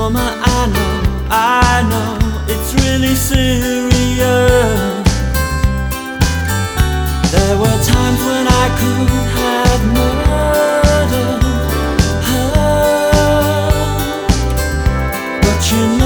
Mama, I know, it's really serious. There were times when I could have murdered her, but you